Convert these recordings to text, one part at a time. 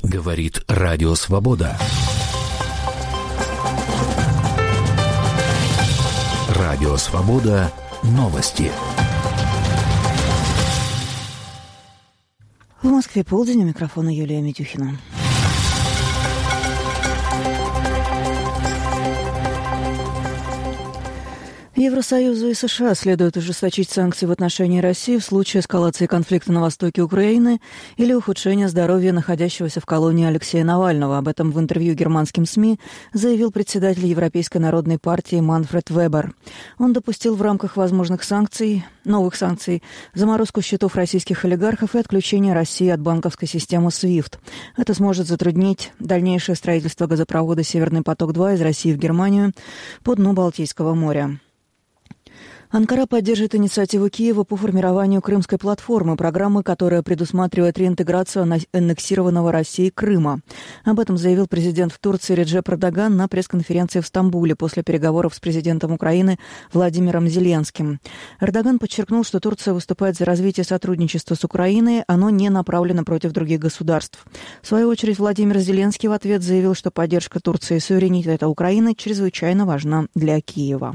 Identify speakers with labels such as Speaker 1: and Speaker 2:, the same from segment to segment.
Speaker 1: Говорит Радио Свобода. Радио Свобода. Новости.
Speaker 2: В Москве полдень, у микрофона Юлия Митюхина. Евросоюзу и США следует ужесточить санкции в отношении России в случае эскалации конфликта на востоке Украины или ухудшения здоровья находящегося в колонии Алексея Навального. Об этом в интервью германским СМИ заявил председатель Европейской народной партии Манфред Вебер. Он допустил в рамках возможных новых санкций, заморозку счетов российских олигархов и отключение России от банковской системы SWIFT. Это сможет затруднить дальнейшее строительство газопровода «Северный поток-2» из России в Германию по дну Балтийского моря. Анкара поддержит инициативу Киева по формированию Крымской платформы, программы, которая предусматривает реинтеграцию аннексированного Россией Крыма. Об этом заявил президент в Турции Реджеп Эрдоган на пресс-конференции в Стамбуле после переговоров с президентом Украины Владимиром Зеленским. Эрдоган подчеркнул, что Турция выступает за развитие сотрудничества с Украиной, оно не направлено против других государств. В свою очередь, Владимир Зеленский в ответ заявил, что поддержка Турции и суверенитета Украины чрезвычайно важна для Киева.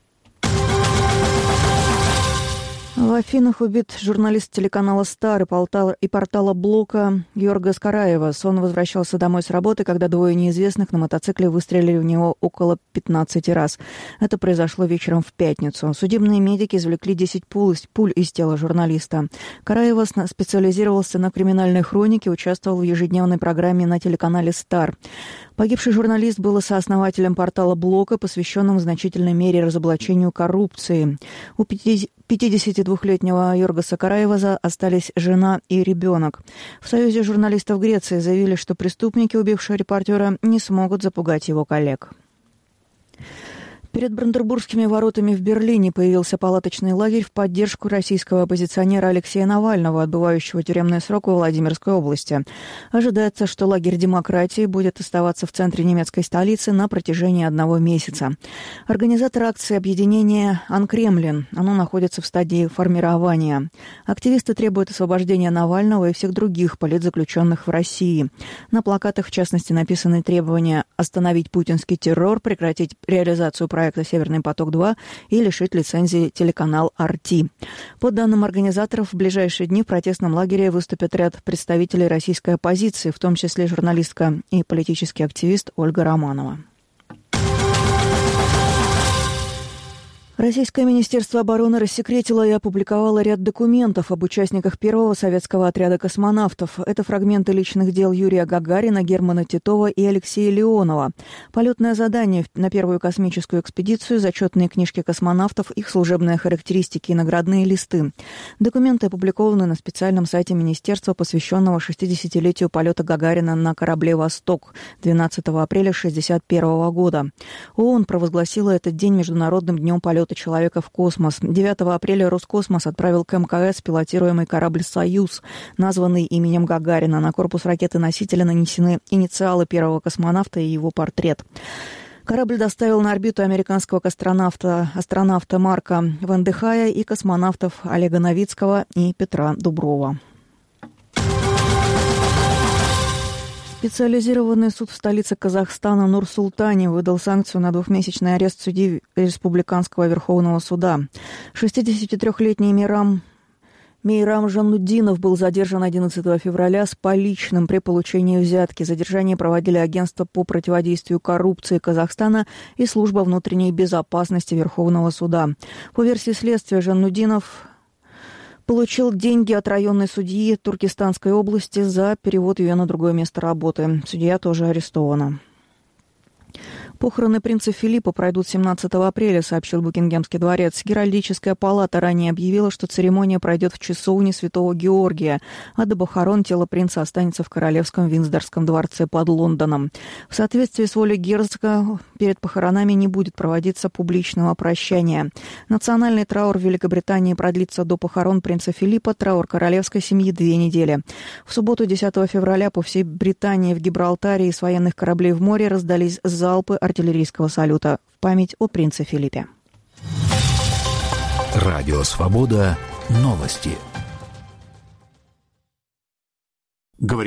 Speaker 2: В Афинах убит журналист телеканала «Стар» и портала «Блока» Георгос Караевас. Он возвращался домой с работы, когда двое неизвестных на мотоцикле выстрелили в него около 15 раз. Это произошло вечером в пятницу. Судебные медики извлекли 10 пуль из тела журналиста. Караевас специализировался на криминальной хронике, участвовал в ежедневной программе на телеканале «Стар». Погибший журналист был сооснователем портала «Блока», посвященным в значительной мере разоблачению коррупции. У 52-летнего Йоргоса Караеваса остались жена и ребенок. В Союзе журналистов Греции заявили, что преступники, убившие репортера, не смогут запугать его коллег. Перед Бранденбургскими воротами в Берлине появился палаточный лагерь в поддержку российского оппозиционера Алексея Навального, отбывающего тюремный срок во Владимирской области. Ожидается, что лагерь демократии будет оставаться в центре немецкой столицы на протяжении 1 месяца. Организатор акции объединения «Анкремлин». Оно находится в стадии формирования. Активисты требуют освобождения Навального и всех других политзаключенных в России. На плакатах, в частности, написаны требования остановить путинский террор, прекратить реализацию проекта «Северный поток-2» и лишить лицензии телеканал RT. По данным организаторов, в ближайшие дни в протестном лагере выступит ряд представителей российской оппозиции, в том числе журналистка и политический активист Ольга Романова. Российское Министерство обороны рассекретило и опубликовало ряд документов об участниках первого советского отряда космонавтов. Это фрагменты личных дел Юрия Гагарина, Германа Титова и Алексея Леонова. Полетное задание на первую космическую экспедицию, зачетные книжки космонавтов, их служебные характеристики и наградные листы. Документы опубликованы на специальном сайте Министерства, посвященного 60-летию полета Гагарина на корабле «Восток» 12 апреля 1961 года. ООН провозгласила этот день Международным днем полета человека в космос. 9 апреля Роскосмос отправил к МКС пилотируемый корабль «Союз», названный именем Гагарина. На корпус ракеты-носителя нанесены инициалы первого космонавта и его портрет. Корабль доставил на орбиту американского астронавта Марка Вандехая и космонавтов Олега Новицкого и Петра Дуброва. Специализированный суд в столице Казахстана Нур-Султане выдал санкцию на 2-месячный арест судьи Республиканского Верховного суда. 63-летний Мейрам Жаннуддинов был задержан 11 февраля с поличным при получении взятки. Задержание проводили Агентство по противодействию коррупции Казахстана и Служба внутренней безопасности Верховного суда. По версии следствия, Жаннуддинов получил деньги от районной судьи Туркестанской области за перевод ее на другое место работы. Судья тоже арестована. Похороны принца Филиппа пройдут 17 апреля, сообщил Букингемский дворец. Геральдическая палата ранее объявила, что церемония пройдет в часовне Святого Георгия, а до похорон тело принца останется в Королевском Виндзорском дворце под Лондоном. В соответствии с волей герцога, перед похоронами не будет проводиться публичного прощания. Национальный траур в Великобритании продлится до похорон принца Филиппа, траур королевской семьи 2 недели. В субботу, 10 февраля, по всей Британии в Гибралтаре из военных кораблей в море раздались залпы артиллерийского салюта в память о принце Филиппе.
Speaker 1: Радио «Свобода». Новости.